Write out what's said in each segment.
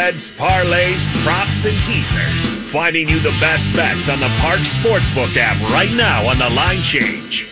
spreads, parlays, props, and teasers. Finding you the best bets on the Park Sportsbook app right now on The Line Change.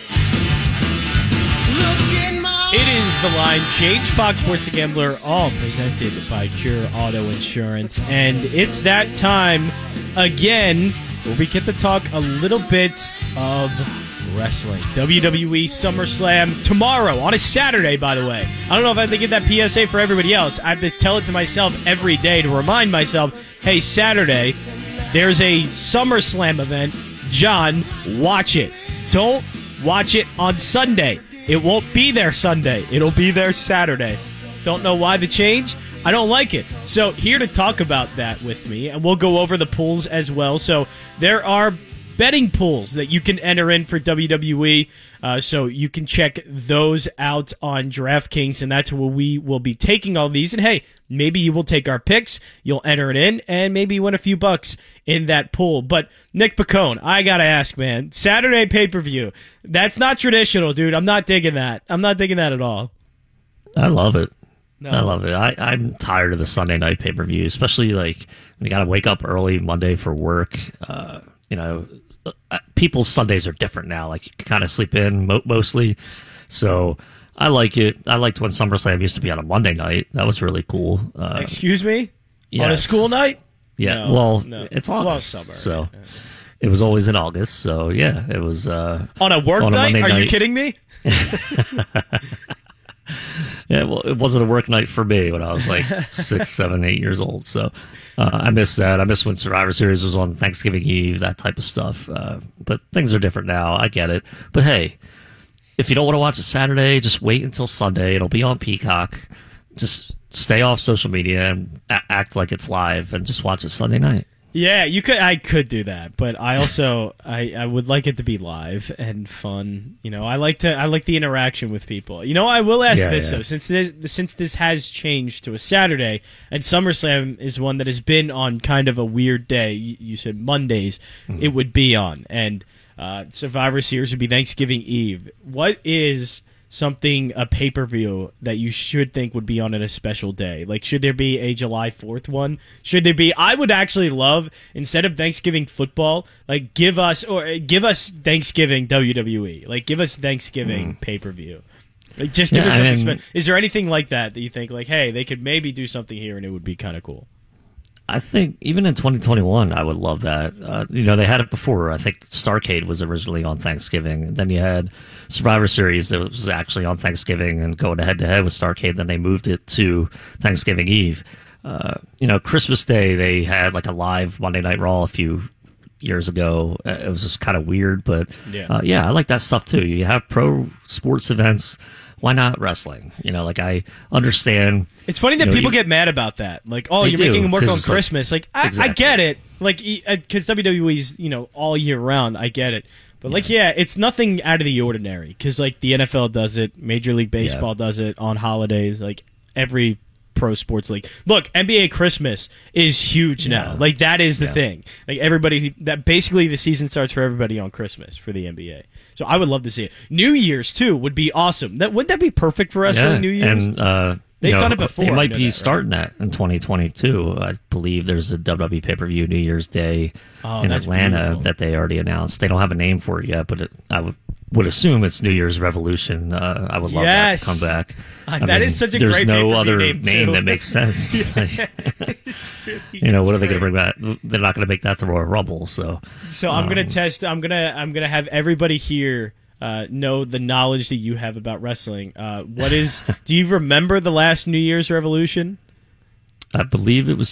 It is The Line Change, Fox Sports The Gambler, all presented by Cure Auto Insurance. And it's that time again where we get to talk a little bit of wrestling. WWE SummerSlam tomorrow on a Saturday, by the way. I don't know if I have to get that PSA for everybody else. I have to tell it to myself every day to remind myself, hey, Saturday, there's a SummerSlam event. John, watch it. Don't watch it on Sunday. It won't be there Sunday. It'll be there Saturday. Don't know why the change? I don't like it. So here to talk about that with me, and we'll go over the pools as well. So there are betting pools that you can enter in for WWE, so you can check those out on DraftKings, and that's where we will be taking all these. And hey, maybe you will take our picks, you'll enter it in, and maybe you win a few bucks in that pool. But Nick Picone, I gotta ask, man, Saturday pay-per-view, that's not traditional, dude. I'm not digging that. I'm not digging that at all. I love it. No. I love it. I'm tired of the Sunday night pay-per-view, especially like when you got to wake up early Monday for work. People's Sundays are different now. Like, you can kind of sleep in mostly. So I like it. I liked when SummerSlam used to be on a Monday night. That was really cool. Excuse me? Yes. On a school night? Yeah. No. It's August. Well, summer. So it was always in August. So, yeah, it was. On a work on a night? Monday Are you night. kidding me? Yeah, well, it wasn't a work night for me when I was like 6, 7, 8 years old. So I miss that. I miss when Survivor Series was on Thanksgiving Eve, that type of stuff. But things are different now. I get it. But hey, if you don't want to watch it Saturday, just wait until Sunday. It'll be on Peacock. Just stay off social media and act like it's live and just watch it Sunday night. Yeah, you could. I could do that, but I also I would like it to be live and fun. You know, I like the interaction with people. You know, I will ask though, since this has changed to a Saturday, and SummerSlam is one that has been on kind of a weird day. You said Mondays, it would be on, and Survivor Series would be Thanksgiving Eve. What is a pay-per-view that you should think would be on a special day? Like, should there be a July 4th one? Should there be? I would actually love, instead of Thanksgiving football, like give us Thanksgiving WWE. Like, give us Thanksgiving pay-per-view. Like, just give us something. Is there anything like that you think, like, hey, they could maybe do something here and it would be kind of cool? I think even in 2021, I would love that. They had it before. I think Starrcade was originally on Thanksgiving. Then you had Survivor Series that was actually on Thanksgiving and going head-to-head with Starrcade. Then they moved it to Thanksgiving Eve. Christmas Day, they had like a live Monday Night Raw a few years ago. It was just kind of weird, but I like that stuff too. You have pro sports events. Why not wrestling? I understand. It's funny that people get mad about that. Like, oh, you're making them work on Christmas. Exactly. I get it. Like, because WWE's, all year round. I get it. But, it's nothing out of the ordinary. Because, the NFL does it. Major League Baseball does it on holidays. Every pro sports league. Look, NBA Christmas is huge now. That is the thing. Basically the season starts for everybody on Christmas for the NBA. So I would love to see it. New Year's too would be awesome. Wouldn't that be perfect for wrestling? New Year's, and they've done it before. They might be starting that in 2022. I believe there's a WWE pay-per-view New Year's Day in Atlanta that they already announced. They don't have a name for it yet, but I would assume it's New Year's Revolution. I would love that to come back. That is such a great There's no other name that makes sense. What are they going to bring back? They're not going to make that the Royal Rumble. So I'm going to test. I'm gonna have everybody here know the knowledge that you have about wrestling. Do you remember the last New Year's Revolution? I believe it was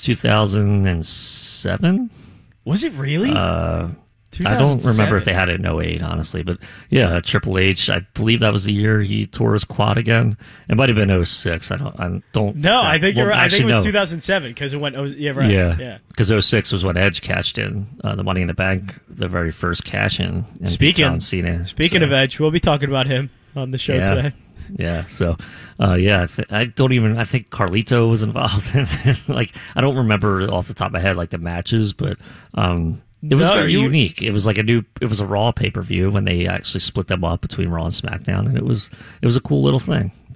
2007. Was it really? I don't remember if they had it in 08, honestly. But, yeah, Triple H, I believe that was the year he tore his quad again. It might have been 06. I don't. No, I think you're right. I think it was 2007 because it went. Yeah, right. Yeah. Because 06 was when Edge cashed in the Money in the Bank, the very first cash in. Speaking of Edge, we'll be talking about him on the show today. Yeah, so, I think Carlito was involved in it. I don't remember off the top of my head, the matches, but it was very unique. It was it was a Raw pay-per-view when they actually split them up between Raw and SmackDown, and it was a cool little thing.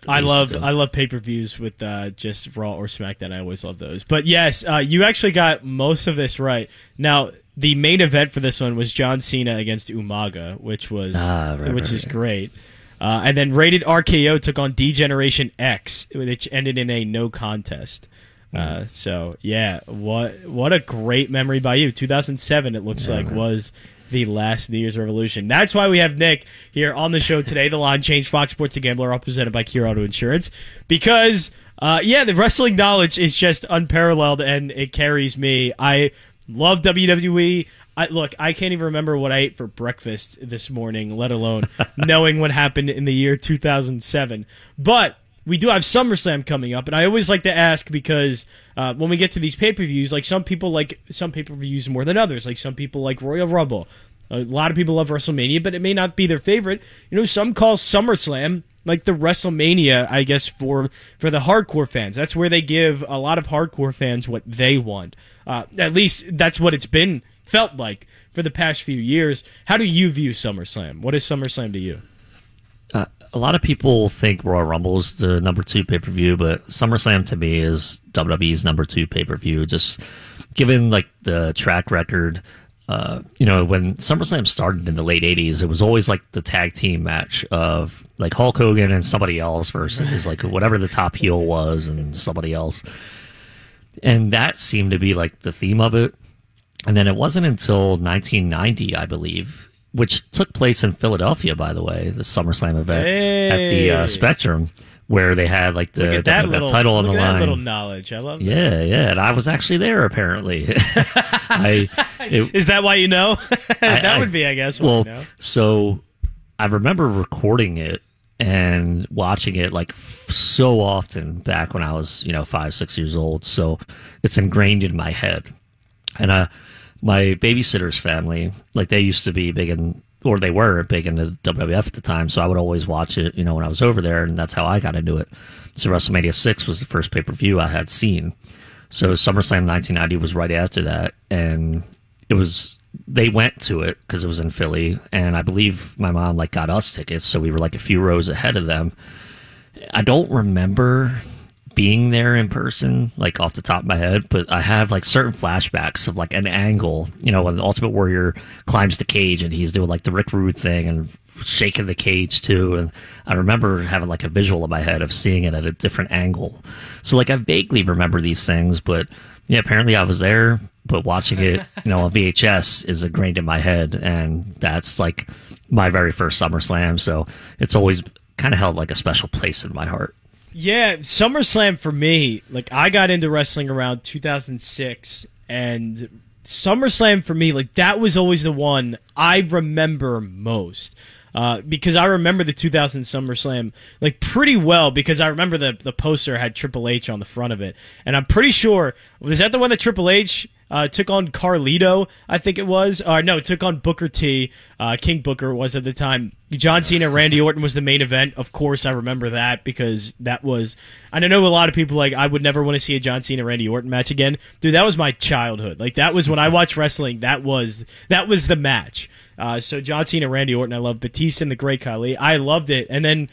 I love pay-per-views with just Raw or SmackDown. I always love those. But yes, you actually got most of this right. Now, the main event for this one was John Cena against Umaga, which is great. And then Rated RKO took on D-Generation X, which ended in a no contest. So yeah, what a great memory by you. 2007, it looks like, was the last New Year's Revolution. That's why we have Nick here on the show today. The Line Change, Fox Sports The Gambler, all presented by Kier Auto Insurance. Because, the wrestling knowledge is just unparalleled, and it carries me. I love WWE. I can't even remember what I ate for breakfast this morning, let alone knowing what happened in the year 2007. But we do have SummerSlam coming up, and I always like to ask because when we get to these pay-per-views, like some people like some pay-per-views more than others. Like some people like Royal Rumble. A lot of people love WrestleMania, but it may not be their favorite. Some call SummerSlam like the WrestleMania, I guess, for the hardcore fans. That's where they give a lot of hardcore fans what they want. At least that's what it's been felt like for the past few years. How do you view SummerSlam? What is SummerSlam to you? A lot of people think Royal Rumble is the number 2 pay-per-view, but SummerSlam to me is WWE's number 2 pay-per-view. Just given like the track record, when SummerSlam started in the late 80s, it was always like the tag team match of like Hulk Hogan and somebody else versus like whatever the top heel was and somebody else. And that seemed to be like the theme of it. And then it wasn't until 1990, I believe, which took place in Philadelphia, by the way, the SummerSlam event at the Spectrum, where they had like the WWF title on the line. That little knowledge, I love that. Yeah, and I was actually there apparently. Is that why you know? That would be, I guess. Why you know. So I remember recording it and watching it like so often back when I was 5-6 years old. So it's ingrained in my head, and my babysitter's family, like they used to be big in, or they were big into WWF at the time, so I would always watch it, when I was over there, and that's how I got into it. So WrestleMania 6 was the first pay-per-view I had seen. So SummerSlam 1990 was right after that, and they went to it because it was in Philly, and I believe my mom got us tickets, so we were like a few rows ahead of them. I don't remember being there in person, like off the top of my head, but I have like certain flashbacks of like an angle, when the Ultimate Warrior climbs the cage and he's doing like the Rick Rude thing and shaking the cage too. And I remember having like a visual in my head of seeing it at a different angle. So like I vaguely remember these things, but yeah, apparently I was there, but watching it, on VHS is ingrained in my head. And that's like my very first SummerSlam. So it's always kind of held like a special place in my heart. Yeah, SummerSlam for me, like I got into wrestling around 2006, and SummerSlam for me, like that was always the one I remember most. Because I remember the 2000 SummerSlam like pretty well, because I remember the poster had Triple H on the front of it, and I'm pretty sure, was that the one that Triple H took on Carlito, I think it was? No, took on Booker T. King Booker was at the time. John Cena, Randy Orton was the main event. Of course, I remember that because that was... I know a lot of people I would never want to see a John Cena, Randy Orton match again. Dude, that was my childhood. Like, that was when I watched wrestling, that was the match. So John Cena, Randy Orton, I love Batista and the Great Khali. I loved it. And then,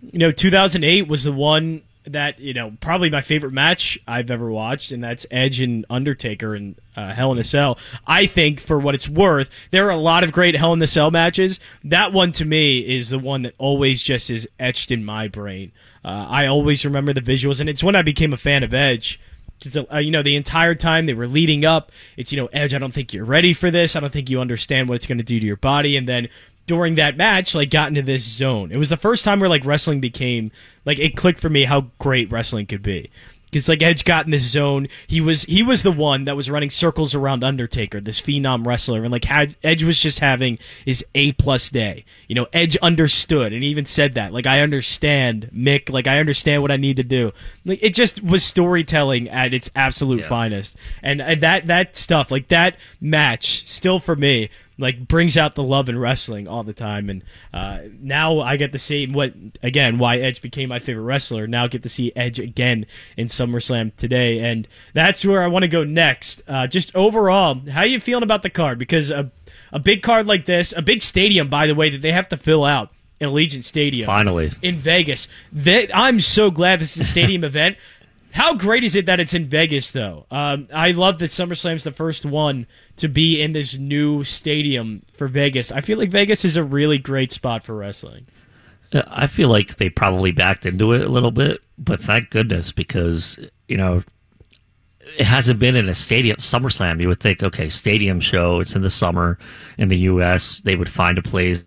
2008 was the one that, probably my favorite match I've ever watched, and that's Edge and Undertaker in Hell in a Cell. I think, for what it's worth, there are a lot of great Hell in a Cell matches. That one, to me, is the one that always just is etched in my brain. I always remember the visuals, and it's when I became a fan of Edge. It's, the entire time they were leading up, it's, Edge, I don't think you're ready for this. I don't think you understand what it's going to do to your body. And then during that match, got into this zone. It was the first time where, wrestling became, it clicked for me how great wrestling could be. Because, Edge got in this zone. He was the one that was running circles around Undertaker, this phenom wrestler. And, Edge was just having his A-plus day. Edge understood, and he even said that. I understand, Mick. I understand what I need to do. It just was storytelling at its absolute finest. And that stuff, that match, still for me, brings out the love in wrestling all the time. And now I get to see why Edge became my favorite wrestler. Now I get to see Edge again in SummerSlam today. And that's where I want to go next. Just overall, how are you feeling about the card? Because a big card like this, a big stadium, by the way, that they have to fill out. in Allegiant Stadium. Finally. In Vegas. I'm so glad this is a stadium event. How great is it that it's in Vegas, though? I love that SummerSlam's the first one to be in this new stadium for Vegas. I feel like Vegas is a really great spot for wrestling. I feel like they probably backed into it a little bit, but thank goodness, because, you know, it hasn't been in a stadium. SummerSlam, you would think, okay, stadium show, it's in the summer in the U.S., they would find a place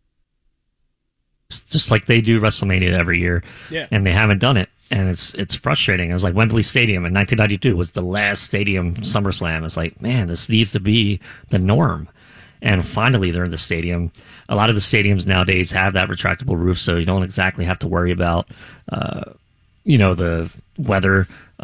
just like they do WrestleMania every year, and they haven't done it, and it's frustrating. It was like Wembley Stadium in 1992 was the last stadium SummerSlam. It's like, man, this needs to be the norm, and finally they're in the stadium. A lot of the stadiums nowadays have that retractable roof, so you don't exactly have to worry about, the weather.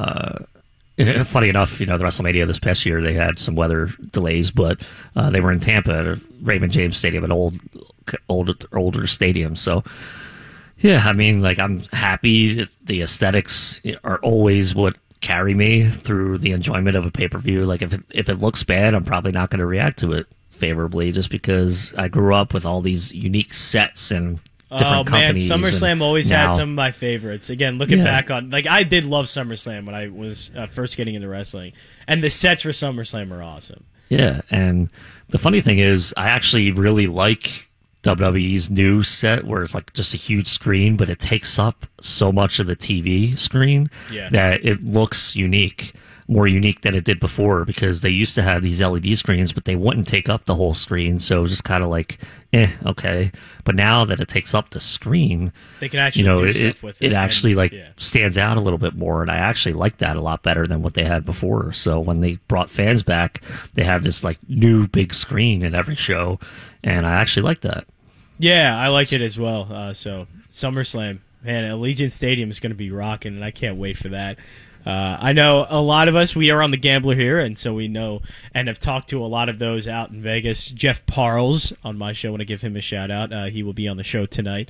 Funny enough, the WrestleMania this past year, they had some weather delays, but they were in Tampa at Raymond James Stadium, an older stadium. So, yeah, I mean, like, I'm happy. The aesthetics are always what carry me through the enjoyment of a pay-per-view. Like, if it looks bad, I'm probably not going to react to it favorably, just because I grew up with all these unique sets and different companies. SummerSlam always had some of my favorites. Again, looking back on, like, I did love SummerSlam when I was first getting into wrestling, and the sets for SummerSlam are awesome. Yeah, and the funny thing is, I actually really like WWE's new set, where it's like just a huge screen, but it takes up so much of the TV screen that it looks unique. More unique than it did before, because they used to have these LED screens, but they wouldn't take up the whole screen, so it was just kind of like, okay. But now that it takes up the screen, they can actually do stuff with it. It actually stands out a little bit more, and I actually like that a lot better than what they had before. So when they brought fans back, they have this like new big screen in every show, and I actually like that. Yeah, I like it as well. So SummerSlam, man, Allegiant Stadium is going to be rocking, and I can't wait for that. I know a lot of us, we are on The Gambler here, and so we know and have talked to a lot of those out in Vegas. Jeff Parles on my show, I want to give him a shout-out. He will be on the show tonight.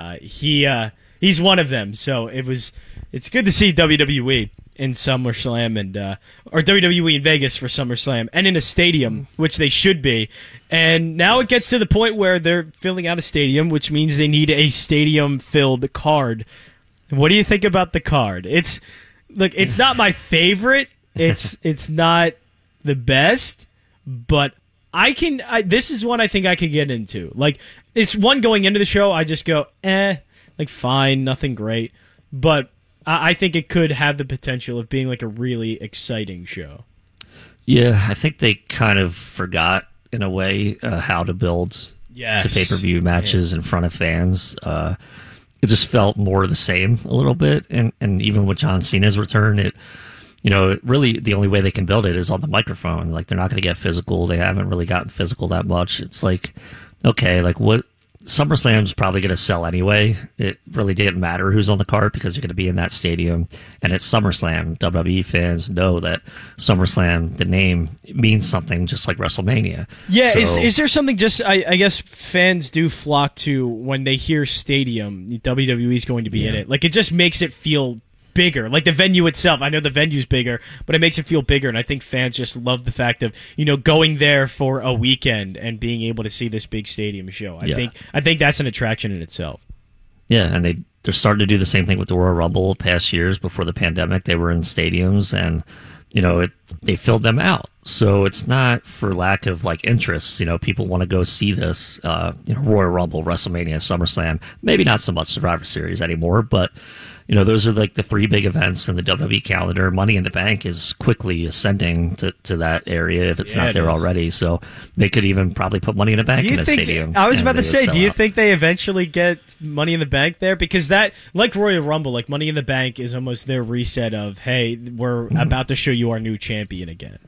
He's one of them, so it's good to see WWE in SummerSlam, and or WWE in Vegas for SummerSlam, and in a stadium, which they should be. And now it gets to the point where they're filling out a stadium, which means they need a stadium-filled card. What do you think about the card? Look, it's not my favorite. It's not the best, but this is one I think I could get into. Like, it's one going into the show, I just go, like, fine, nothing great. But I think it could have the potential of being like a really exciting show. Yeah, I think they kind of forgot, in a way, how to build to pay-per-view matches in front of fans. It just felt more the same a little bit, and even with John Cena's return, it really the only way they can build it is on the microphone. Like, they're not going to get physical. They haven't really gotten physical that much. It's like, okay, like, what SummerSlam's probably going to sell anyway. It really didn't matter who's on the card, because you're going to be in that stadium, and it's SummerSlam. WWE fans know that SummerSlam, the name, means something, just like WrestleMania. Yeah, so, is there something just, I guess fans do flock to when they hear stadium, WWE's going to be in it. Like, it just makes it feel bigger. Like, the venue itself, I know the venue's bigger, but it makes it feel bigger, and I think fans just love the fact of, going there for a weekend and being able to see this big stadium show. I think that's an attraction in itself. Yeah, and they're starting to do the same thing with the Royal Rumble past years. Before the pandemic, they were in stadiums, and they filled them out. So it's not for lack of like interest. People want to go see this. Royal Rumble, WrestleMania, SummerSlam. Maybe not so much Survivor Series anymore, but those are like the three big events in the WWE calendar. Money in the Bank is quickly ascending to that area if it's not there already. So they could even probably put Money in the Bank in a stadium. I was about to say, do you think they eventually get Money in the Bank there? Because that, like Royal Rumble, like Money in the Bank is almost their reset of, hey, we're about to show you our new champion again.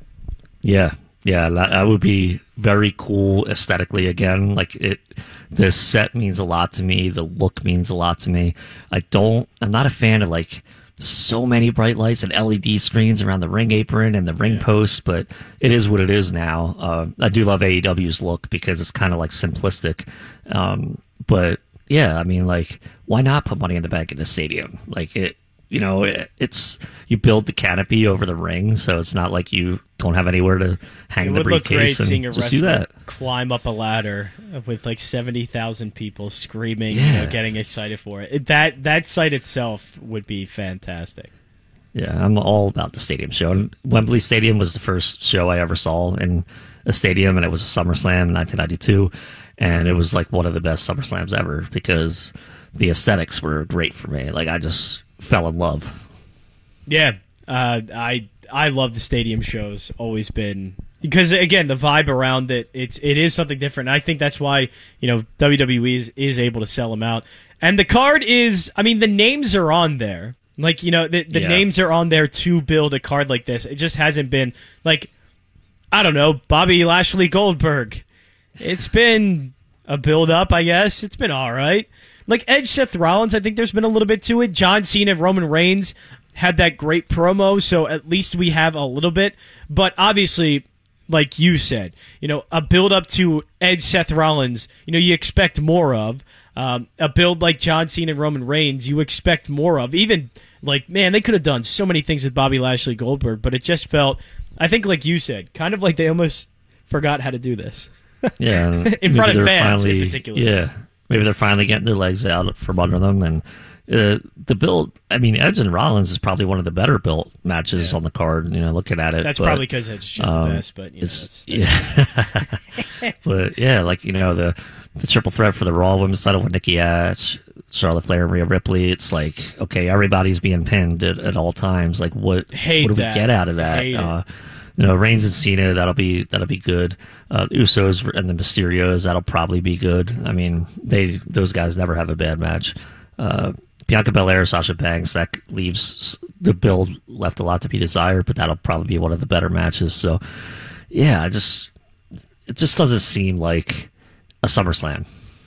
Yeah, that would be very cool aesthetically again. Like, the set means a lot to me. The look means a lot to me. I'm not a fan of like so many bright lights and LED screens around the ring apron and the ring posts, but it is what it is now. I do love AEW's look because it's kind of like simplistic. But yeah, I mean, like, why not put Money in the Bank in the stadium? Like, it's you build the canopy over the ring, so it's not like you don't have anywhere to hang the briefcase. It would look great and seeing a just do wrestler that. climb up a ladder with like 70,000 people screaming, Yeah. getting excited for it. That sight itself would be fantastic. Yeah, I'm all about the stadium show. And Wembley Stadium was the first show I ever saw in a stadium, and it was a SummerSlam in 1992, and it was like one of the best SummerSlams ever because the aesthetics were great for me. Like I just fell in love. Yeah, I love the stadium shows. Always been, because again the vibe around it is something different. And I think that's why WWE is able to sell them out. And the card is, I mean, the names are on there. Like the names are on there to build a card like this. It just hasn't been like, I don't know, Bobby Lashley Goldberg. It's been a build up, I guess. It's been all right. Like Edge, Seth Rollins, I think there's been a little bit to it. John Cena, Roman Reigns had that great promo, so at least we have a little bit. But obviously, like you said, a build up to Edge, Seth Rollins, you expect more of. A build like John Cena and Roman Reigns, you expect more of. Even, like, man, they could have done so many things with Bobby Lashley Goldberg, but it just felt, I think like you said, kind of like they almost forgot how to do this. Yeah. In front of fans in particular. Yeah. Maybe they're finally getting their legs out from under them. And the build, I mean, Edge and Rollins is probably one of the better built matches on the card, looking at it. That's probably because Edge is just the best, but, yeah. But, yeah, like, the triple threat for the Raw Women's title with Nikki Ash, Charlotte Flair, and Rhea Ripley. It's like, okay, everybody's being pinned at all times. Like, what do we get out of that? Reigns and Cena, that'll be good. Usos and the Mysterios, that'll probably be good. I mean, those guys never have a bad match. Bianca Belair, Sasha Banks, that leaves the build left a lot to be desired, but that'll probably be one of the better matches. So, yeah, it just doesn't seem like a SummerSlam.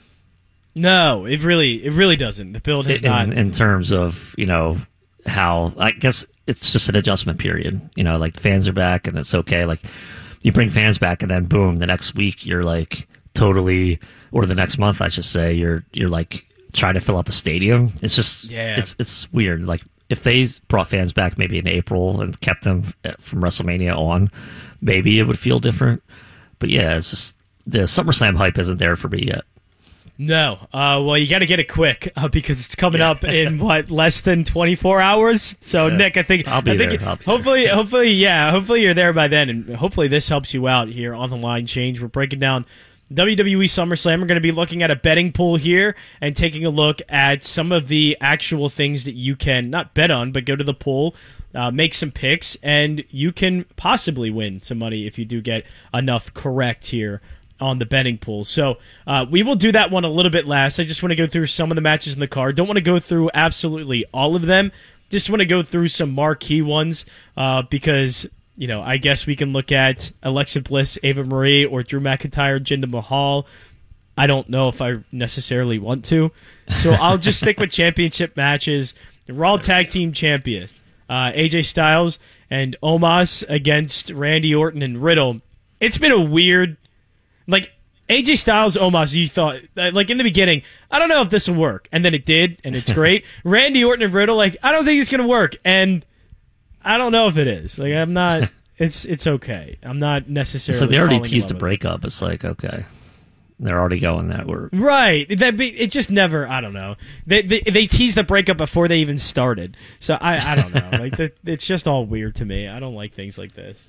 No, it really doesn't. The build has not. In terms of, how, I guess it's just an adjustment period. Like the fans are back and it's okay. Like you bring fans back and then boom, the next week you're like totally, or the next month I should say, you're like trying to fill up a stadium. It's just, it's weird. Like if they brought fans back maybe in April and kept them from WrestleMania on, maybe it would feel different. But yeah, it's just, the SummerSlam hype isn't there for me yet. No. Well, you got to get it quick because it's coming up in less than 24 hours. So yeah. Nick, I think I'll be there. Hopefully you're there by then, and hopefully this helps you out here on the Line Change. We're breaking down WWE SummerSlam. We're going to be looking at a betting pool here and taking a look at some of the actual things that you can not bet on, but go to the pool, make some picks, and you can possibly win some money if you do get enough correct here on the betting pool. So we will do that one a little bit last. I just want to go through some of the matches in the card. Don't want to go through absolutely all of them. Just want to go through some marquee ones because, I guess we can look at Alexa Bliss, Ava Marie, or Drew McIntyre, Jinder Mahal. I don't know if I necessarily want to. So I'll just stick with championship matches. The Raw Tag Team Champions, AJ Styles and Omos against Randy Orton and Riddle. It's been a weird... Like, AJ Styles, Omos, you thought, like, in the beginning, I don't know if this will work. And then it did, and it's great. Randy Orton and Riddle, like, I don't think it's going to work. And I don't know if it is. Like, I'm not, it's okay. I'm not necessarily. So they already teased the breakup. It's like, okay. They're already going that way. Right. It just never, I don't know. They teased the breakup before they even started. So I don't know. Like, it's just all weird to me. I don't like things like this.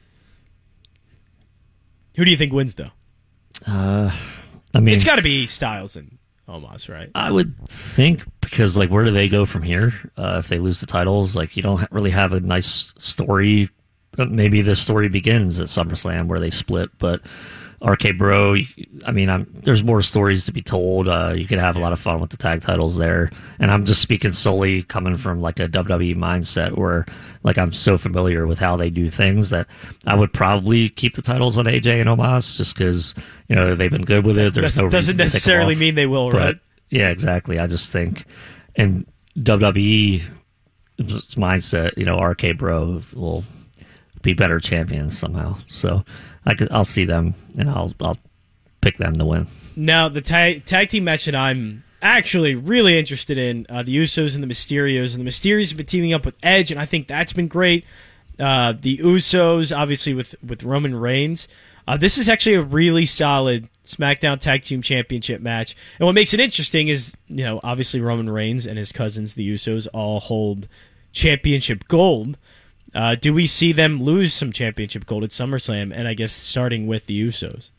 Who do you think wins, though? I mean, it's got to be Styles and Omos, right? I would think, because like, where do they go from here if they lose the titles? Like, you don't really have a nice story. Maybe the story begins at SummerSlam where they split, but RK Bro, I mean, there's more stories to be told. You could have a lot of fun with the tag titles there. And I'm just speaking solely coming from like a WWE mindset where like I'm so familiar with how they do things that I would probably keep the titles on AJ and Omos just because, they've been good with it. There's no reason doesn't necessarily mean they will, right? But, yeah, exactly. I just think in WWE mindset, RK Bro will be better champions somehow. So I'll see them, and I'll pick them to win. Now, the tag team match that I'm actually really interested in the Usos and the Mysterios. And the Mysterios have been teaming up with Edge, and I think that's been great. The Usos, obviously, with Roman Reigns. This is actually a really solid SmackDown Tag Team Championship match. And what makes it interesting is, obviously Roman Reigns and his cousins, the Usos, all hold championship gold. Do we see them lose some championship gold at SummerSlam? And I guess starting with the Usos.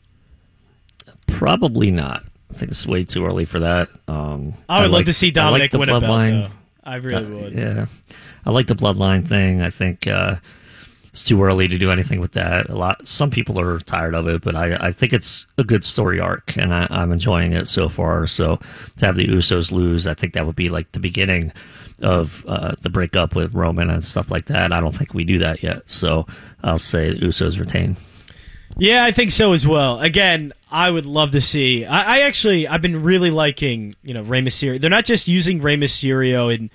Probably not. I think it's way too early for that. I would love to see Dominic win a belt, though. I really would. Yeah. I like the bloodline thing. I think it's too early to do anything with that. Some people are tired of it, but I think it's a good story arc, and I'm enjoying it so far. So to have the Usos lose, I think that would be like the beginning of the breakup with Roman and stuff like that. I don't think we do that yet. So I'll say the Usos retain. Yeah, I think so as well. Again, I would love to see. I've been really liking, Rey Mysterio. They're not just using Rey Mysterio in,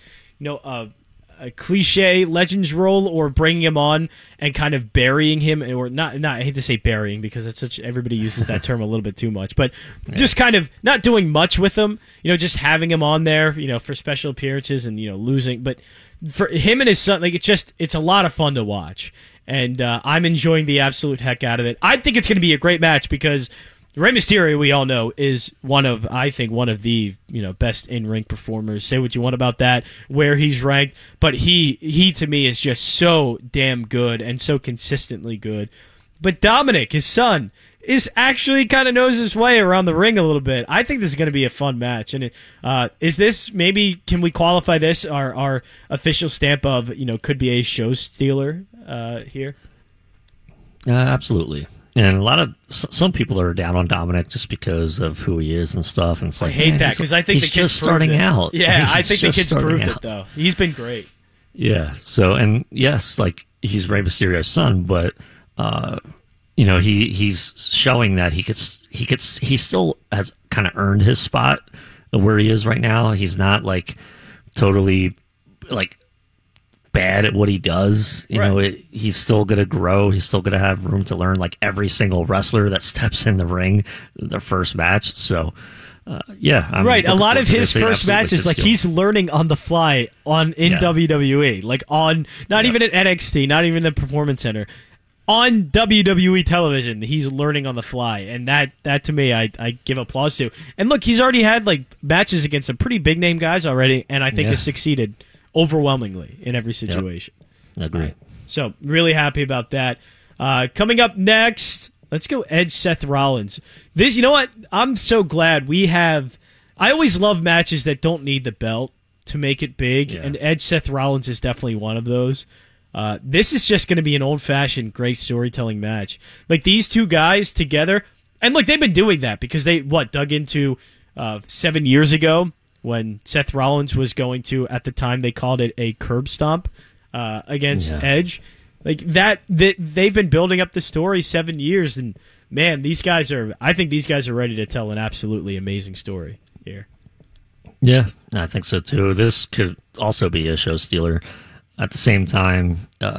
a cliche Legends role, or bringing him on and kind of burying him, or not. I hate to say burying because it's everybody uses that term a little bit too much, but just kind of not doing much with him. Just having him on there, for special appearances and losing. But for him and his son, it's a lot of fun to watch. And I'm enjoying the absolute heck out of it. I think it's going to be a great match because Rey Mysterio, we all know, is one of the best in-ring performers. Say what you want about that, where he's ranked, but he to me is just so damn good and so consistently good. But Dominic, his son, is actually kind of knows his way around the ring a little bit. I think this is going to be a fun match. And is this, maybe, can we qualify this, our official stamp of, could be a show stealer here? Absolutely. And some people are down on Dominic just because of who he is and stuff. And it's like, I hate that because I think the kid's just starting out. Yeah, I think the kid's proved it, though. He's been great. Yeah. So, and yes, he's Rey Mysterio's son, but he's showing that he still has kind of earned his spot where he is right now. He's not totally bad at what he does. He's still going to grow. He's still going to have room to learn, like every single wrestler that steps in the ring, their first match. So, I'm right. A lot of his first matches, he's learning on the fly in WWE, not even at NXT, not even the Performance Center. On WWE television, he's learning on the fly, and that to me, I give applause to. And look, he's already had matches against some pretty big name guys already, and I think has succeeded overwhelmingly in every situation. Yep. Agree. Right. So really happy about that. Coming up next, let's go Edge Seth Rollins. This, you know what? I'm so glad we have. I always love matches that don't need the belt to make it big, and Edge Seth Rollins is definitely one of those. This is just going to be an old-fashioned great storytelling match. These two guys together, and look, they've been doing that because they dug into 7 years ago when Seth Rollins was going to, at the time they called it a curb stomp against Edge. They've been building up the story 7 years, and man, I think these guys are ready to tell an absolutely amazing story here. Yeah, I think so too. This could also be a show stealer. At the same time,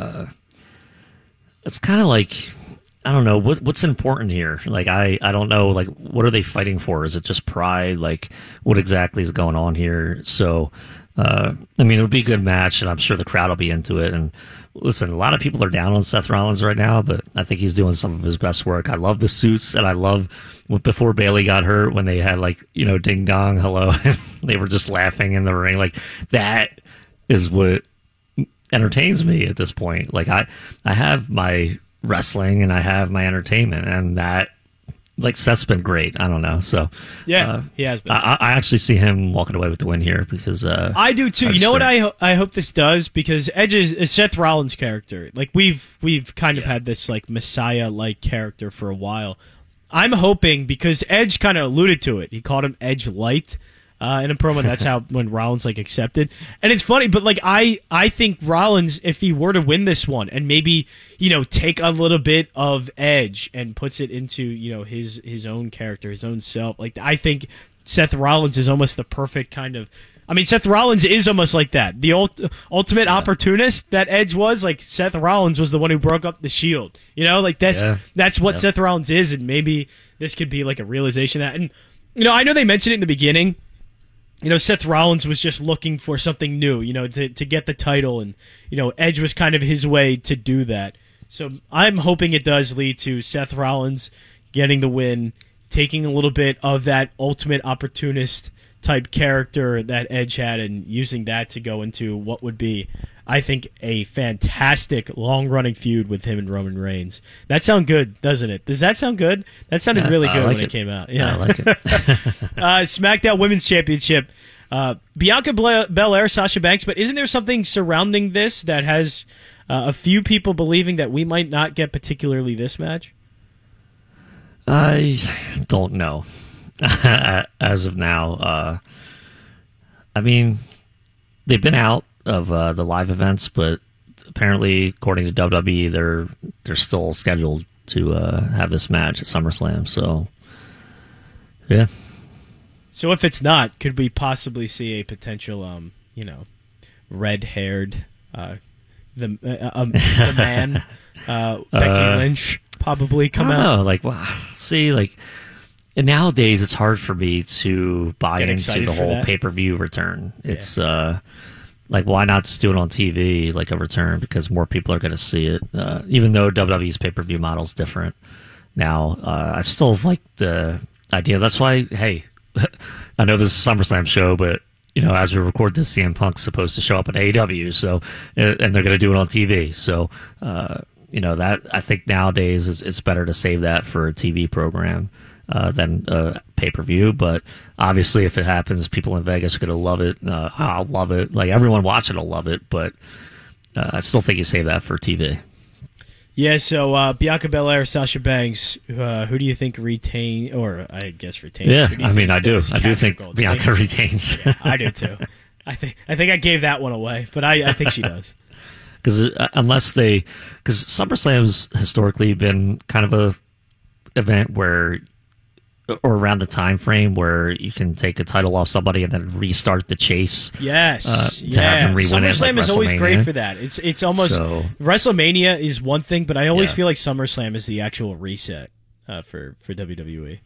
it's kind of I don't know what's important here. I don't know. What are they fighting for? Is it just pride? What exactly is going on here? So, it'll be a good match, and I'm sure the crowd will be into it. And listen, a lot of people are down on Seth Rollins right now, but I think he's doing some of his best work. I love the suits, and I love before Bayley got hurt when they had ding dong hello, and they were just laughing in the ring. That is what entertains me at this point. I have my wrestling and I have my entertainment, and that Seth's been great. I don't know. So he has been. I actually see him walking away with the win here because I do too. You know what I hope this does, because Edge is Seth Rollins' character. We've kind of had this Messiah character for a while. I'm hoping, because Edge kind of alluded to it. He called him Edge Light. In a promo, that's how when Rollins accepted, and it's funny, but I think Rollins, if he were to win this one and maybe take a little bit of Edge and puts it into his own character, his own self, I think Seth Rollins is almost the perfect kind of. Seth Rollins is almost like that, the ultimate opportunist that Edge was. Seth Rollins was the one who broke up the Shield. That's what Seth Rollins is, and maybe this could be a realization of that. And I know they mentioned it in the beginning. Seth Rollins was just looking for something new, to get the title, and Edge was kind of his way to do that. So I'm hoping it does lead to Seth Rollins getting the win, taking a little bit of that ultimate opportunist type character that Edge had and using that to go into what would be, I think, a fantastic long-running feud with him and Roman Reigns. That sounds good, doesn't it? Does that sound good? That sounded really good when it came out. Yeah, I like it. SmackDown Women's Championship. Bianca Belair, Sasha Banks, but isn't there something surrounding this that has a few people believing that we might not get particularly this match? I don't know. As of now, I mean, they've been out of the live events, but apparently, according to WWE, they're still scheduled to have this match at SummerSlam. So, yeah. So if it's not, could we possibly see a potential, red-haired, the man, Becky Lynch, probably come out? I don't know. Like, well, see, like. And nowadays, it's hard for me to buy into the whole pay-per-view return. It's like, why not just do it on TV, like a return, because more people are going to see it. Even though WWE's pay-per-view model is different now, I still like the idea. That's why, hey, I know this is a SummerSlam show, but as we record this, CM Punk's supposed to show up at AEW, so and they're going to do it on TV. So, that I think nowadays it's better to save that for a TV program than pay-per-view, but obviously if it happens, people in Vegas are going to love it. I'll love it. Like, everyone watching will love it, but I still think you save that for TV. Yeah, so Bianca Belair, Sasha Banks, who do you think retains? Yeah, I do. I do think Bianca retains. Yeah, I do too. I think I gave that one away, but I think she does. Because SummerSlam's historically been kind of a event where, or around the time frame where you can take a title off somebody and then restart the chase. Yes, to have them re-win it. SummerSlam is always great for that. It's almost WrestleMania is one thing, but I always feel like SummerSlam is the actual reset for WWE.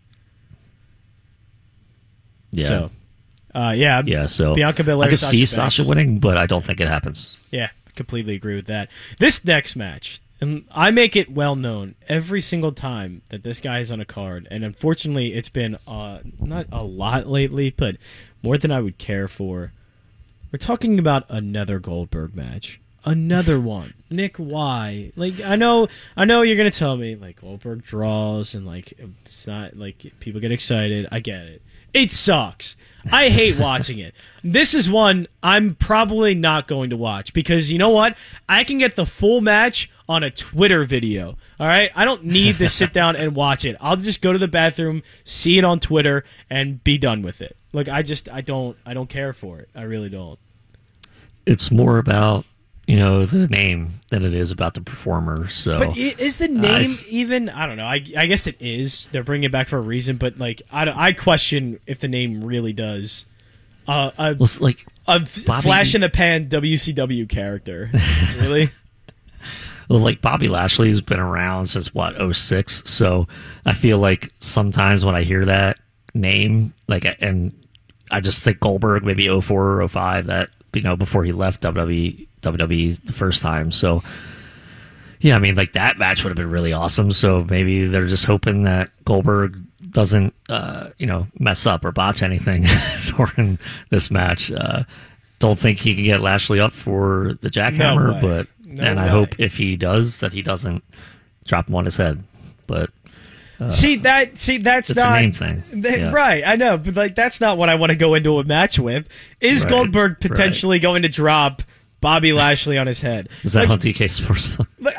Yeah. So Bianca Belair, I could see Sasha winning, but I don't think it happens. Yeah, completely agree with that. This next match. And I make it well known every single time that this guy is on a card, and unfortunately it's been not a lot lately, but more than I would care for. We're talking about another Goldberg match. Another one. Nick, why? Like, I know you're going to tell me, like, Goldberg draws, and, like, it's not, like, people get excited. I get it. It sucks. I hate watching it. This is one I'm probably not going to watch because, you know what? I can get the full match on a Twitter video. All right? I don't need to sit down and watch it. I'll just go to the bathroom, see it on Twitter, and be done with it. Like, I don't care for it. I really don't. It's more about, the name than it is about the performer. So, but is the name even? I don't know. I guess it is. They're bringing it back for a reason. But like, I question if the name really does. A flash in the pan WCW character, really. Well, like, Bobby Lashley's been around since what, 2006. So I feel like sometimes when I hear that name, like, and I just think Goldberg, maybe 2004 or 2005, that before he left WWE the first time. So, yeah, I mean, like, that match would have been really awesome. So maybe they're just hoping that Goldberg doesn't, mess up or botch anything during this match. Don't think he can get Lashley up for the jackhammer, I hope if he does, that he doesn't drop him on his head. But that's it's not a name thing, right? I know, but like, that's not what I want to go into a match with. Is Goldberg potentially going to drop Bobby Lashley on his head? Is that on TK Sports? But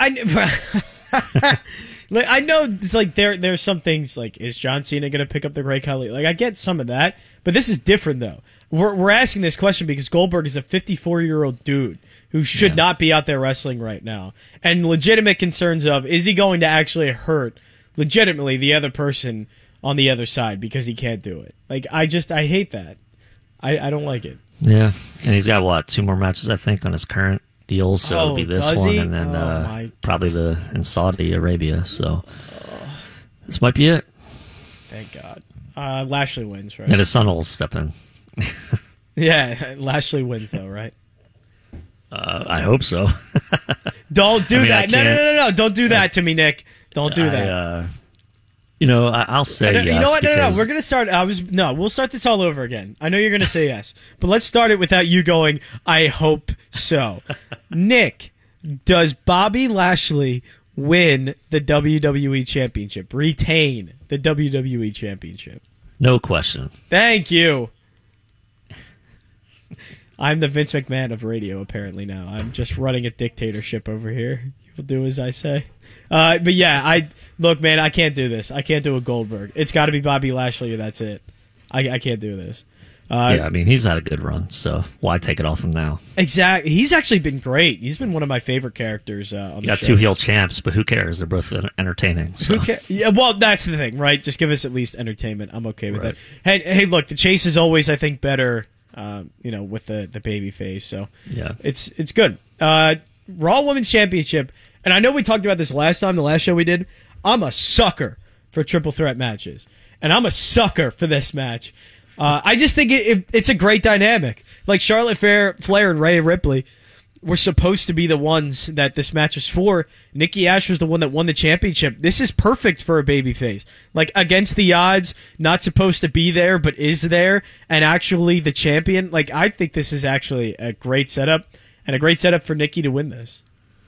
I know it's like there's some things like, is John Cena going to pick up the Great Khali? Like, I get some of that, but this is different though. We're asking this question because Goldberg is a 54-year-old dude who should not be out there wrestling right now, and legitimate concerns of, is he going to actually hurt legitimately the other person on the other side because he can't do it? Like, I hate that. I don't like it. Yeah, and he's got, what, 2 more matches, I think, on his current deal, so it'll be this one, and then probably in Saudi Arabia, so this might be it. Thank God. Lashley wins, right? And his son will step in. Yeah, Lashley wins though, right? I hope so. Don't do that. No. Don't do that to me, Nick. Don't do that. I'll say yes. You know what? No. We're gonna start. We'll start this all over again. I know you're gonna say yes, but let's start it without you going, I hope so. Nick, does Bobby Lashley win the WWE Championship? Retain the WWE Championship? No question. Thank you. I'm the Vince McMahon of radio, apparently, now. I'm just running a dictatorship over here. You will do as I say. But yeah, look, man, I can't do this. I can't do a Goldberg. It's got to be Bobby Lashley, or that's it. I can't do this. He's had a good run, so why take it off him now? Exactly. He's actually been great. He's been one of my favorite characters on the show. Got two heel champs, but who cares? They're both entertaining. So. Who cares? Yeah, well, that's the thing, right? Just give us at least entertainment. I'm okay with that. Hey, look, the chase is always, I think, better. With the baby face, so yeah, it's good. Raw Women's Championship, and I know we talked about this last time, the last show we did. I'm a sucker for triple threat matches, and I'm a sucker for this match. I just think it's a great dynamic. Like Charlotte Flair and Rhea Ripley were supposed to be the ones that this match was for. Nikki Ash was the one that won the championship. This is perfect for a babyface. Like, against the odds, not supposed to be there, but is there, and actually the champion. Like, I think this is actually a great setup, and a great setup for Nikki to win this.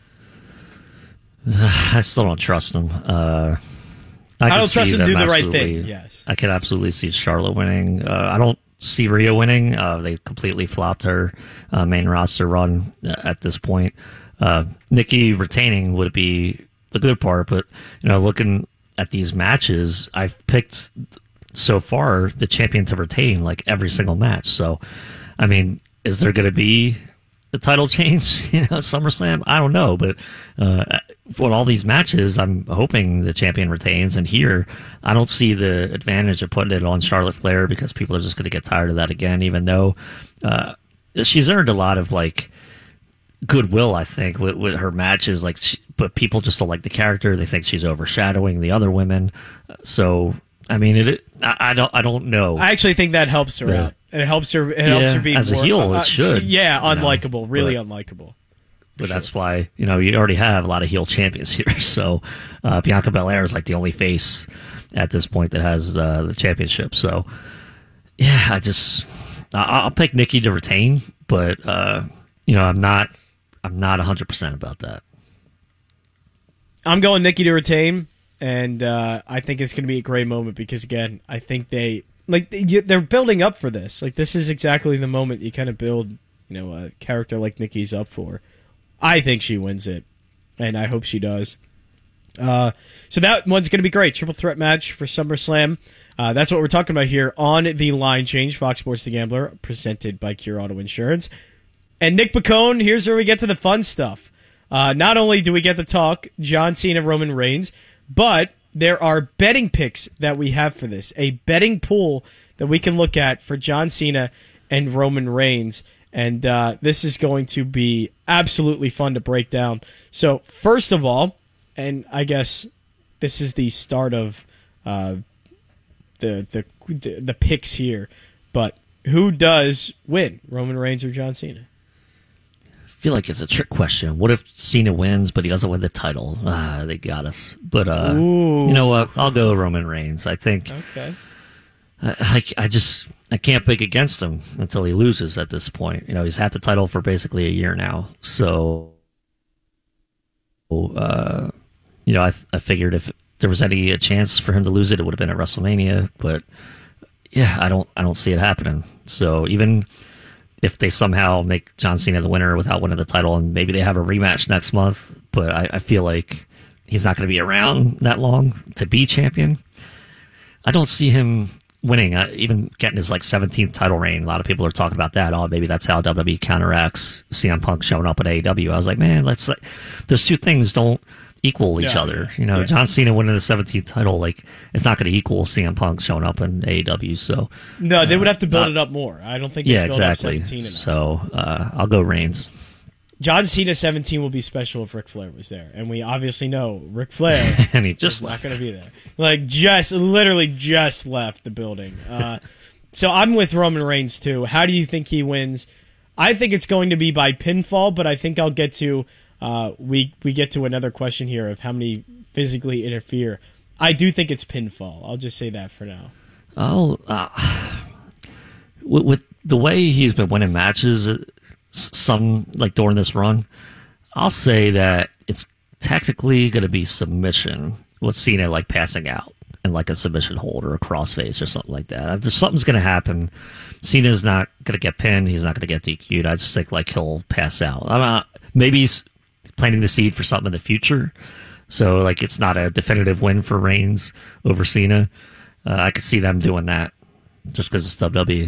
I still don't trust him. I don't trust him to do the right thing, yes. I could absolutely see Charlotte winning. I don't see Rhea winning. They completely flopped her main roster run at this point. Nikki retaining would be the good part, but looking at these matches, I've picked so far the champion to retain like every single match. So, I mean, is there going to be the title change? SummerSlam? I don't know, but for all these matches, I'm hoping the champion retains. And here, I don't see the advantage of putting it on Charlotte Flair because people are just going to get tired of that again. Even though she's earned a lot of goodwill, I think, with her matches. But people just don't like the character. They think she's overshadowing the other women. So, I mean, I don't know. I actually think that helps her out. It helps her. It helps her be as more, a heel. It should. Yeah, unlikable, really unlikable. But that's why you already have a lot of heel champions here. So Bianca Belair is like the only face at this point that has the championship. So yeah, I'll pick Nikki to retain, but I'm not 100% about that. I'm going Nikki to retain, and I think it's going to be a great moment because again, I think they're building up for this. Like, this is exactly the moment you kind of build, a character like Nikki's up for. I think she wins it, and I hope she does. So that one's going to be great. Triple threat match for SummerSlam. That's what we're talking about here on The Line Change, Fox Sports The Gambler, presented by Cure Auto Insurance. And Nick Pacone, here's where we get to the fun stuff. Not only do we get to talk John Cena, Roman Reigns, but there are betting picks that we have for this. A betting pool that we can look at for John Cena and Roman Reigns. And this is going to be absolutely fun to break down. So, first of all, and I guess this is the start of the picks here, but who does win, Roman Reigns or John Cena? I feel like it's a trick question. What if Cena wins, but he doesn't win the title? They got us. But you know what? I'll go Roman Reigns. I think. Okay. I can't pick against him until he loses at this point. He's had the title for basically a year now. So, I figured if there was any chance for him to lose it, it would have been at WrestleMania. But yeah, I don't see it happening. So even if they somehow make John Cena the winner without winning the title, and maybe they have a rematch next month, but I feel like he's not going to be around that long to be champion. I don't see him winning, even getting his 17th title reign. A lot of people are talking about that. Oh, maybe that's how WWE counteracts CM Punk showing up at AEW. I was like, man, those two things don't equal each other. John Cena winning the 17th title, it's not going to equal CM Punk showing up in AEW. So no, they would have to build it up more. I don't think. Yeah, exactly. Up 17 so I'll go Reigns. John Cena 17 will be special if Ric Flair was there, and we obviously know Ric Flair and he just not going to be there. Literally just left the building. So I'm with Roman Reigns, too. How do you think he wins? I think it's going to be by pinfall, but I think I'll get to we get to another question here of how many physically interfere. I do think it's pinfall. I'll just say that for now. Oh, with the way he's been winning matches, some like during this run, I'll say that it's technically going to be submission with Cena like passing out in like a submission hold or a crossface or something like that. There's something's going to happen. Cena's not going to get pinned. He's not going to get DQ'd. I just think like he'll pass out. Maybe he's planting the seed for something in the future. So like it's not a definitive win for Reigns over Cena. I could see them doing that just because it's WWE.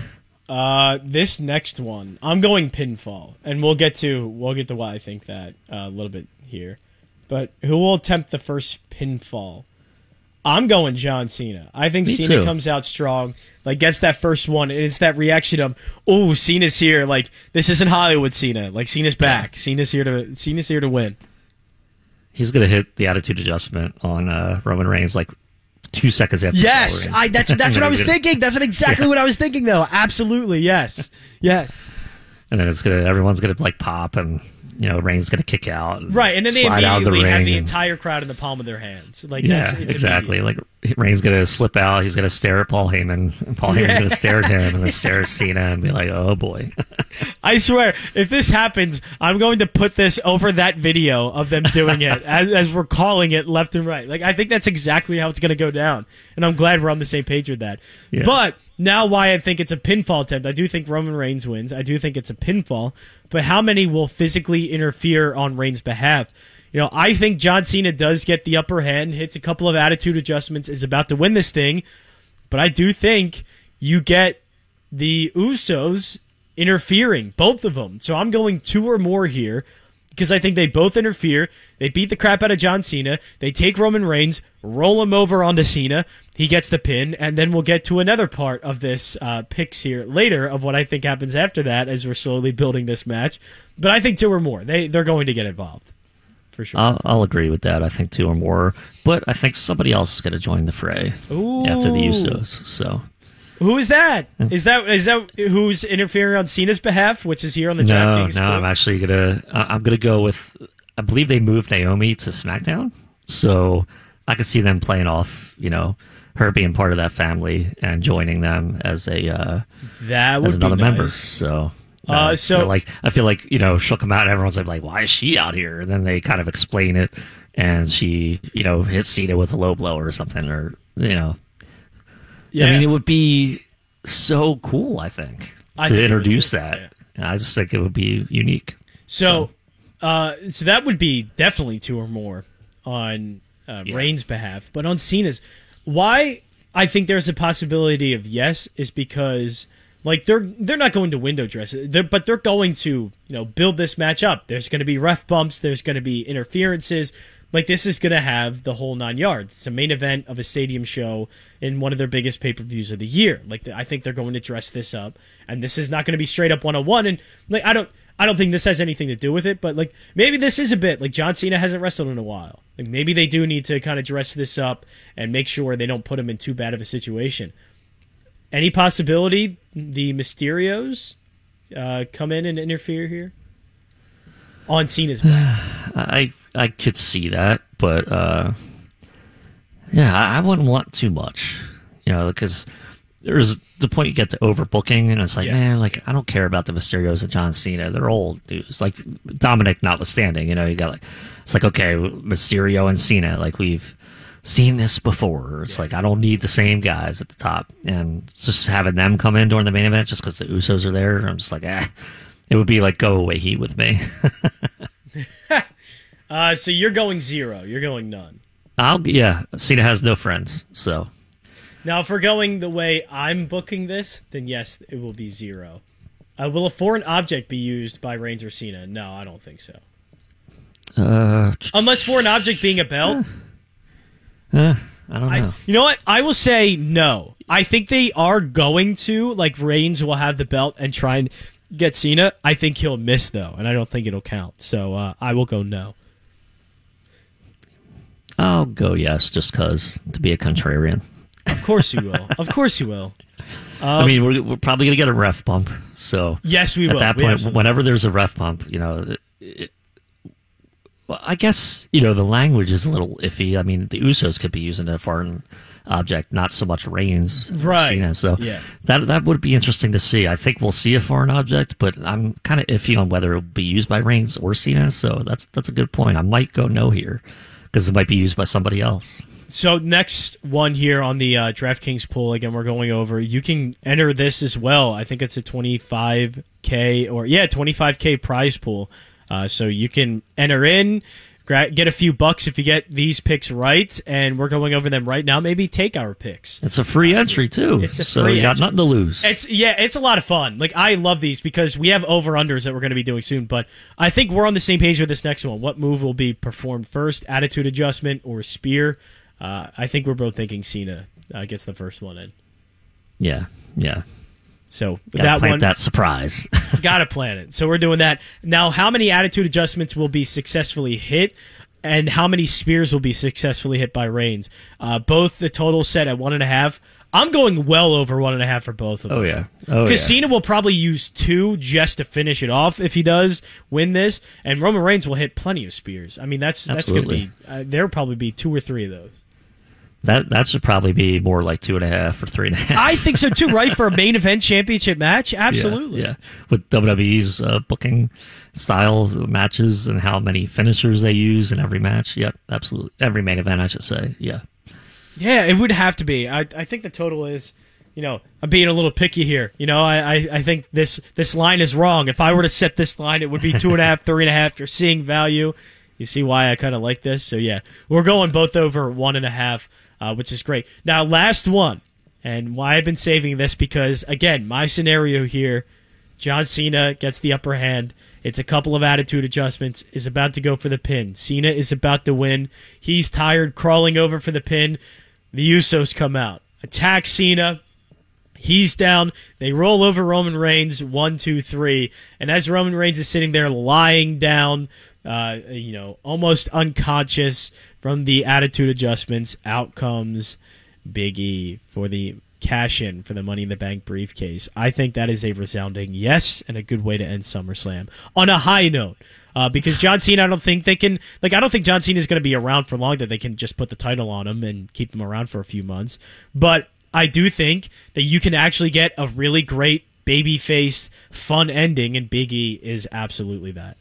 This next one, I'm going pinfall, and we'll get to why I think that a little bit here. But who will attempt the first pinfall? I'm going John Cena. I think Cena comes out strong, like gets that first one, and it's that reaction of, "Oh, Cena's here!" Like this isn't Hollywood Cena. Like Cena's back. Cena's here to win. He's gonna hit the attitude adjustment on Roman Reigns like 2 seconds after. Yes, that's what I was thinking. That's exactly what I was thinking, though. Absolutely, yes. And then everyone's gonna like pop, and Reigns gonna kick out, right? And then they immediately have the entire crowd in the palm of their hands. Like it's exactly. Immediate. Like Reigns gonna slip out. He's gonna stare at Paul Heyman, and Paul Heyman's gonna stare at him, and then stare at Cena, and be like, "Oh boy." I swear, if this happens, I'm going to put this over that video of them doing it as we're calling it left and right. Like I think that's exactly how it's going to go down, and I'm glad we're on the same page with that. Yeah. But now, why I think it's a pinfall attempt? I do think Roman Reigns wins. I do think it's a pinfall. But how many will physically interfere on Reigns' behalf? I think John Cena does get the upper hand, hits a couple of attitude adjustments, is about to win this thing. But I do think you get the Usos interfering, both of them. So I'm going 2 or more here because I think they both interfere. They beat the crap out of John Cena. They take Roman Reigns, roll him over onto Cena. He gets the pin, and then we'll get to another part of this picks here later of what I think happens after that as we're slowly building this match. But I think 2 or more. They're going to get involved. For sure. I'll agree with that. I think 2 or more. But I think somebody else is going to join the fray after the Usos. So who is that? Is that who's interfering on Cena's behalf, which is here on the DraftKings? No, I'm actually I'm gonna go with. I believe they moved Naomi to SmackDown, so I could see them playing off, her being part of that family and joining them as another member. So. I feel like she'll come out and everyone's like, why is she out here? And then they kind of explain it, and she hits Cena with a low blow or something, or Yeah. I mean, it would be so cool, I think to introduce that. Yeah. I just think it would be unique. So that would be definitely 2 or more on Reigns' behalf. But on Cena's, why I think there's a possibility of yes is because like they're not going to window dress it, but they're going to build this match up. There's going to be ref bumps. There's going to be interferences. Like, this is going to have the whole 9 yards. It's a main event of a stadium show in one of their biggest pay-per-views of the year. Like, I think they're going to dress this up, and this is not going to be straight up 101. And like, I don't think this has anything to do with it, but like maybe this is a bit like John Cena hasn't wrestled in a while. Like maybe they do need to kind of dress this up and make sure they don't put him in too bad of a situation. Any possibility the Mysterios come in and interfere here on Cena's back? I could see that, but I wouldn't want too much, because there's the point you get to overbooking, and it's like, man, like I don't care about the Mysterios and John Cena. They're old dudes, like Dominic notwithstanding. You got like, it's like, okay, Mysterio and Cena, like we've seen this before. It's like I don't need the same guys at the top, and just having them come in during the main event just because the Usos are there, I'm just like, it would be like go away heat with me. So you're going 0. You're going none. Cena has no friends, so. Now, if we're going the way I'm booking this, then yes, it will be 0. Will a foreign object be used by Reigns or Cena? No, I don't think so. Unless foreign object being a belt? I don't know. You know what? I will say no. I think they are going to, like Reigns will have the belt and try and get Cena. I think he'll miss, though, and I don't think it'll count. So I will go no. I'll go yes, just because, to be a contrarian. Of course you will. Of course you will. I mean, we're probably going to get a ref bump. So yes, we will. At that point, whenever there's a ref bump, well, I guess, the language is a little iffy. I mean, the Usos could be using a foreign object, not so much Reigns. Right. Cena. So that would be interesting to see. I think we'll see a foreign object, but I'm kind of iffy on whether it'll be used by Reigns or Cena. So that's a good point. I might go no here because it might be used by somebody else. So next one here on the DraftKings pool, again, we're going over. You can enter this as well. I think it's a 25K 25K prize pool. So you can enter in, get a few bucks if you get these picks right, and we're going over them right now. Maybe take our picks. It's a free entry too. So you got nothing to lose. It's a lot of fun. Like, I love these because we have over-unders that we're going to be doing soon, but I think we're on the same page with this next one. What move will be performed first, attitude adjustment or spear? I think we're both thinking Cena gets the first one in. Yeah. So gotta plant that surprise. Gotta plan it. So we're doing that. Now, how many attitude adjustments will be successfully hit, and how many spears will be successfully hit by Reigns? Both the total set at 1.5. I'm going well over 1.5 for both of them. Oh, yeah. Because Cena will probably use 2 just to finish it off if he does win this, and Roman Reigns will hit plenty of spears. I mean, that's going to be there'll probably be 2 or 3 of those. That should probably be more like 2.5 or 3.5. I think so too, right? For a main event championship match, absolutely. Yeah. With WWE's booking style matches and how many finishers they use in every match. Yep, absolutely. Every main event, I should say. Yeah. Yeah, it would have to be. I think the total is, I'm being a little picky here. I think this line is wrong. If I were to set this line, it would be 2.5, 3.5. You're seeing value. You see why I kind of like this? So yeah, we're going both over 1.5. Which is great. Now, last one, and why I've been saving this, because, again, my scenario here, John Cena gets the upper hand. It's a couple of attitude adjustments, is about to go for the pin. Cena is about to win. He's tired, crawling over for the pin. The Usos come out, attack Cena. He's down. They roll over Roman Reigns, 1, 2, 3. And as Roman Reigns is sitting there lying down, almost unconscious from the attitude adjustments, out comes Big E for the cash-in for the Money in the Bank briefcase. I think that is a resounding yes and a good way to end SummerSlam on a high note. Because John Cena, I don't think John Cena is going to be around for long, that they can just put the title on him and keep him around for a few months. But I do think that you can actually get a really great baby-faced, fun ending, and Big E is absolutely that.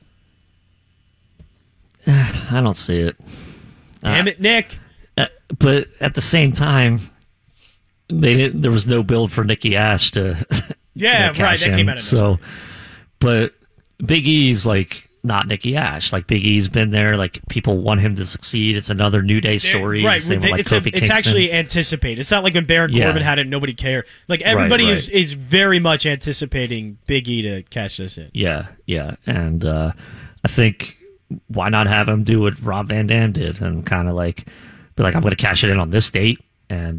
I don't see it. Damn it, Nick. But at the same time, there was no build for Nikki Ash to right, that came out of nowhere. But Big E's like not Nikki Ash. Like, Big E's been there. Like, people want him to succeed. It's another New Day story. Right. It's actually anticipated. It's not like when Baron Corbin had it and nobody cared. Like, everybody is very much anticipating Big E to cash this in. Yeah. And I think, why not have him do what Rob Van Dam did and kind of like be like, I'm going to cash it in on this date, and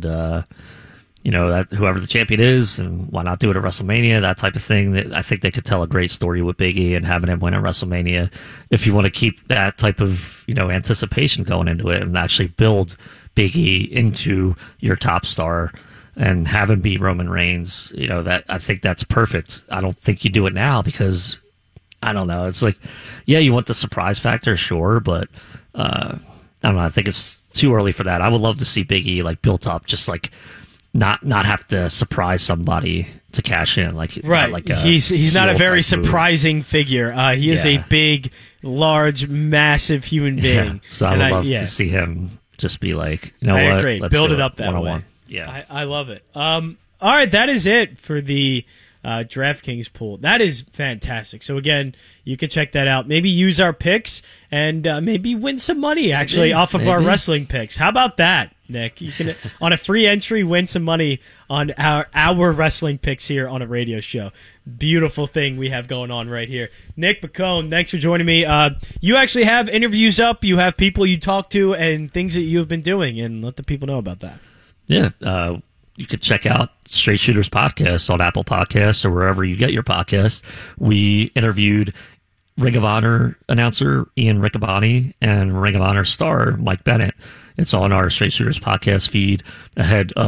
that whoever the champion is, and why not do it at WrestleMania, that type of thing. I think they could tell a great story with Big E and having him win at WrestleMania if you want to keep that type of anticipation going into it and actually build Big E into your top star and have him beat Roman Reigns. That I think that's perfect. I don't think you do it now because, I don't know. It's like, yeah, you want the surprise factor, sure, but I don't know. I think it's too early for that. I would love to see Big E built up, just not have to surprise somebody to cash in. He's not a very surprising figure. He is a big, large, massive human being. Yeah. So I would love to see him just be like, I agree. Let's build it up that way. Yeah, I love it. All right, that is it for the DraftKings pool. That is fantastic. So again, you can check that out. Maybe use our picks and maybe win some money off of our wrestling picks. How about that, Nick? You can on a free entry win some money on our wrestling picks here on a radio show. Beautiful thing we have going on right here. Nick Bacone, thanks for joining me. You actually have interviews up. You have people you talk to and things that you have been doing, and let the people know about that. Yeah. You could check out Straight Shooters Podcast on Apple Podcasts or wherever you get your podcasts. We interviewed Ring of Honor announcer Ian Riccaboni and Ring of Honor star Mike Bennett. It's on our Straight Shooters Podcast feed ahead of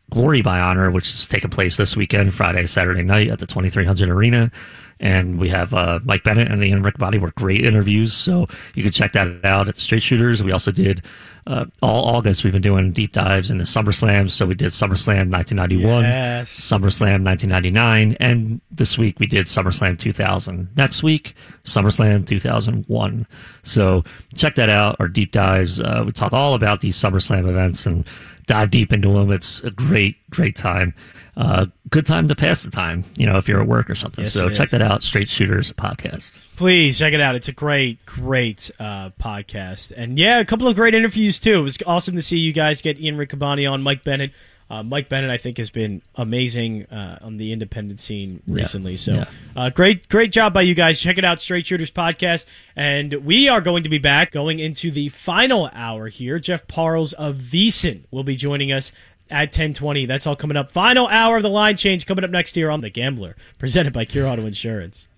Glory by Honor, which is taking place this weekend, Friday, Saturday night at the 2300 Arena. And we have Mike Bennett and Ian Riccaboni were great interviews, so you can check that out at the Straight Shooters. We also did all August. We've been doing deep dives into SummerSlam. So we did SummerSlam 1991, Yes. SummerSlam 1999, and this week we did SummerSlam 2000. Next week, SummerSlam 2001. So check that out. Our deep dives. We talk all about these SummerSlam events and dive deep into them. It's a great time. Good time to pass the time, if you're at work or something. Yes, so check that out, Straight Shooters podcast. Please check it out. It's a great podcast. And yeah, a couple of great interviews too. It was awesome to see you guys get Ian Riccaboni on, Mike Bennett. Mike Bennett, I think, has been amazing on the independent scene recently. So great job by you guys. Check it out, Straight Shooters podcast. And we are going to be back going into the final hour here. Jeff Parles of VSiN will be joining us at 10:20. That's all coming up. Final hour of the line change coming up next year on The Gambler, presented by Cure Auto Insurance.